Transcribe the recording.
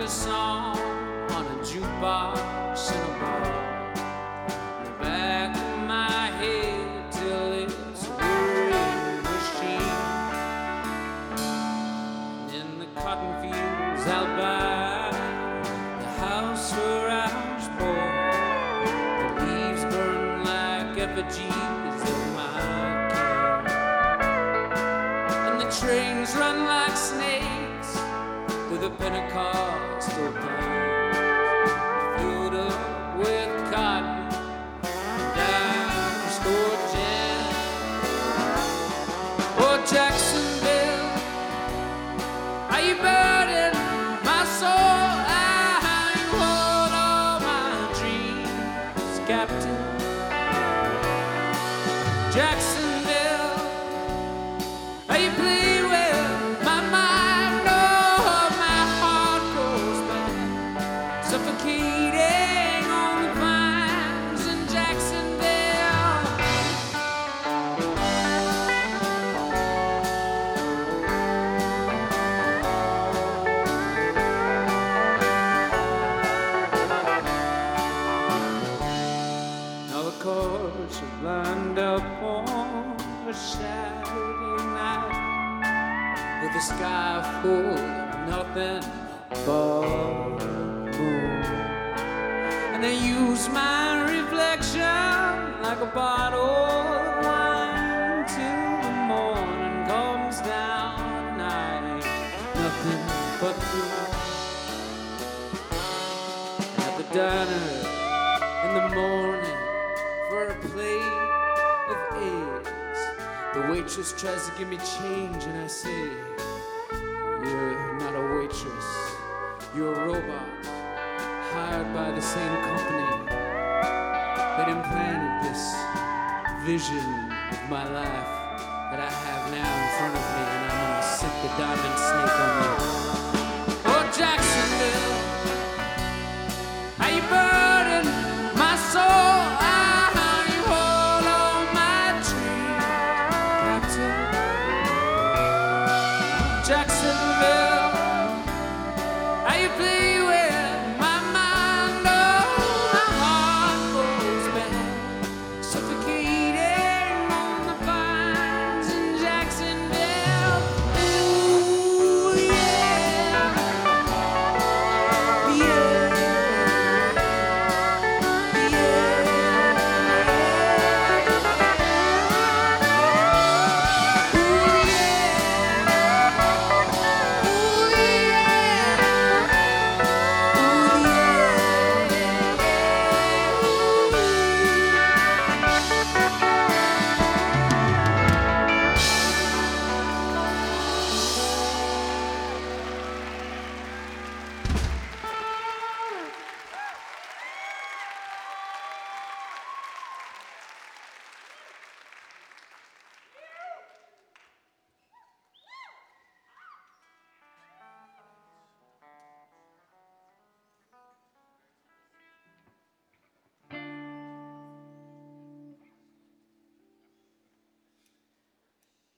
a song on a jukebox in a bar. In the back of my head till it's a whirring machine. And in the cotton fields out by the house where I was born, the leaves burn like effigies of my king. And the trains run like snakes through the Pentecostal pines, filled up with cotton and dime store jam. Oh, Jacksonville, how you burden my soul? How you hold all my dreams captive. Jacksonville, how you play with my mind? Oh, my heart goes back, suffocating on the vines in Jacksonville. Now the chords are lined up on a Saturday night with the sky full of nothing but moon. And they use my reflection like a bottle of wine till the morning comes down and I ain't nothing but blue. At the diner in the morning for a plate of eggs, the waitress tries to give me change and I say, you're not a waitress, you're a robot hired by the same company that implanted this vision of my life that I have now in front of me, and I'm gonna set the diamond snake on you.